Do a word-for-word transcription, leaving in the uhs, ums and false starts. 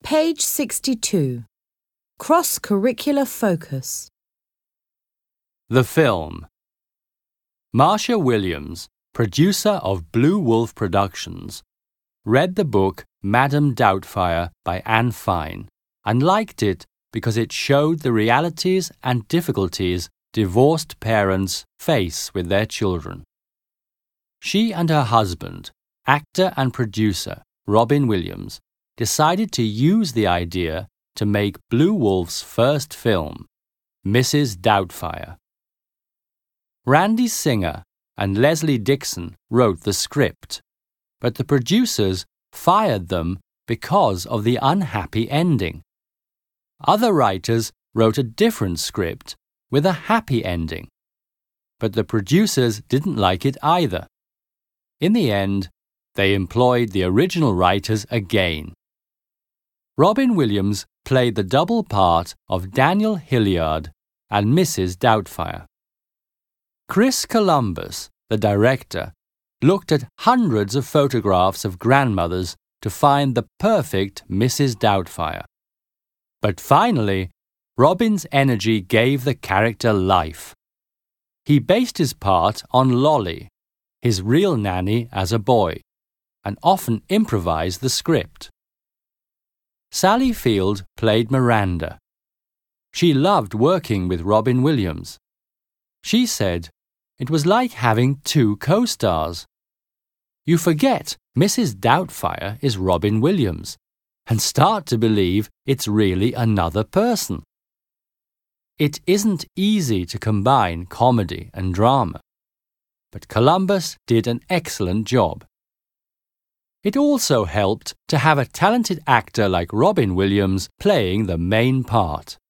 Page sixty-two. Cross-curricular focus. The film. Marcia Williams, producer of Blue Wolf Productions, read the book Madame Doubtfire by Anne Fine and liked it because it showed the realities and difficulties divorced parents face with their children. She and her husband, actor and producer Robin Williams, decided to use the idea to make Blue Wolf's first film, Missus Doubtfire. Randy Singer and Leslie Dixon wrote the script, but the producers fired them because of the unhappy ending. Other writers wrote a different script with a happy ending, but the producers didn't like it either. In the end, they employed the original writers again. Robin Williams played the double part of Daniel Hilliard and Missus Doubtfire. Chris Columbus, the director, looked at hundreds of photographs of grandmothers to find the perfect Missus Doubtfire. But finally, Robin's energy gave the character life. He based his part on Lolly, his real nanny as a boy, and often improvised the script. Sally Field played Miranda. She loved working with Robin Williams. She said, "It was like having two co-stars. You forget Missus Doubtfire is Robin Williams and start to believe it's really another person." It isn't easy to combine comedy and drama, but Columbus did an excellent job. It also helped to have a talented actor like Robin Williams playing the main part.